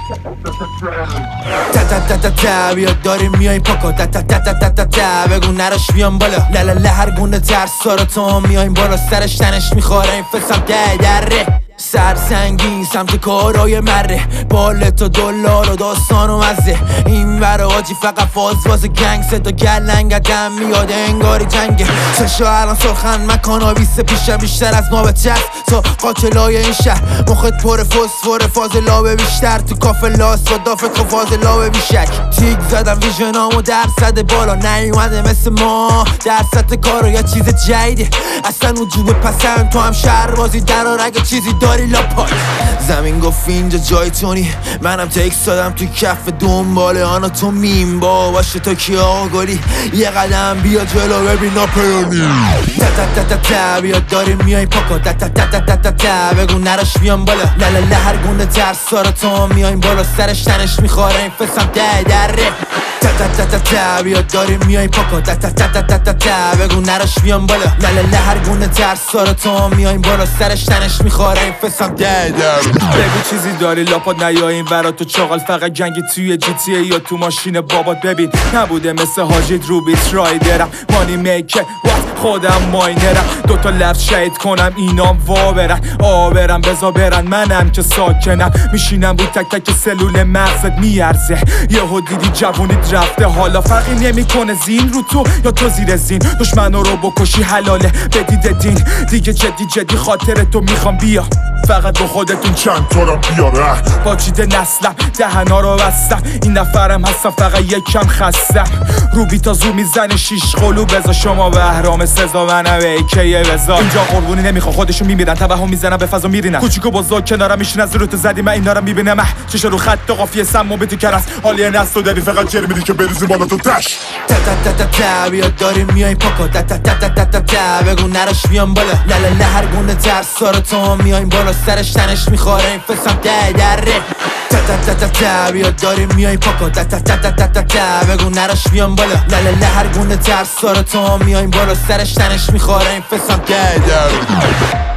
تا تا تا تا تا بیا داریم میای پاکا تا تا تا تا تا تا تا بگو نراش بیام بالا لا هر گونه ترس سارا تو میایم بالا سرش تنش میخوره این فسم دره سرسنگین سمت کارای مره بالت و دلار و داستان و مزه این برا آجی فقط فاز گنگ صدا گلنگتم میاد انگاری جنگه چشا الان سرخن مکانا بیسته پیشم بیشتر از نابت هست تا قاتلای این شهر مخت پر فسفور فاضلابه بیشتر تو کافه لاس و دافت خب فاضلابه بیشک تیک زدم ویژنامو درصد بالا نیومده مثل ما درصد کارو یا چیز جدیده اصلا وجوب پسند تو هم شهر بازی درار اگه چیزی داری لاپای زمین گفت اینجا جای تونی منم تکس دادم توی کف دنباله آنا تو میم با باشه تو کی آگلی یه قدم بیا جلو ببین ناپیانی تا تا تا تا تا بیا داریم میای پاکا تا تا تا تا تا تا بگو نراش بیام بالا لا هر گونه ترس سارا تو میایم بالا سرش تنش میخوره این فسم دره تا تا تا تا تا بیا داریم میای پاکا تا تا تا تا تا تا بگو نراش بیام بالا لا هر گونه ترس سارا تو میایم بالا سرش تنش میخوره این فسم بگو چیزی داری لاپات نیا این ورا تو چاقل فقط جنگی توی جی تی ای یا تو ماشین بابات ببین نبوده مثل حاجید رو بیت رایدرم مانی میکر خودم ماینرم دوتا لفظ شهید کنم اینام وا برن آبرم بزا برن منم که ساکنم میشینم رو تک تک سلول مغزت میارزه یهو دیدی جوونیت رفته حالا فرقی نمیکنه زین رو تو یا تو زیر زین دشمنو رو بکشی حلاله بدید دین دیگه جدی خاطر تو میخوام بیا فقط با خودتون چند تا رو بیاره باچیده نسلم دهنا رو بستم این نفرم هستم فقط یکم خستم رو بیتا زو میزنه شیش قلو بزا شما بهرام سزا منم ایکیه بزا اینجا قربونی نمیخوا خودشو میمیرن توهم میزنن به فضا میرینن کوچیکو بزرگ کنارم میشین از رو تو زدی من اینا رو میبینم چشا رو خط قافیه سم و بیتی کرس حالی نست و داری فقط چر میدی که بریزی بالا تو تش تا تا تا تا تا بیا داریم میای پاکا تا تا تا تا تا تا بگو نراش بیام بالا لا هر گونه ترس سارا تو میایم بالا سرش تنش میخوره این فسم دره تا تا تا تا تا بیا داریم میای پاکا تا تا تا تا تا تا بگو نراش بیام بالا لا هر گونه ترس سارا تو میایم بالا سرش تنش میخوره این فسم دره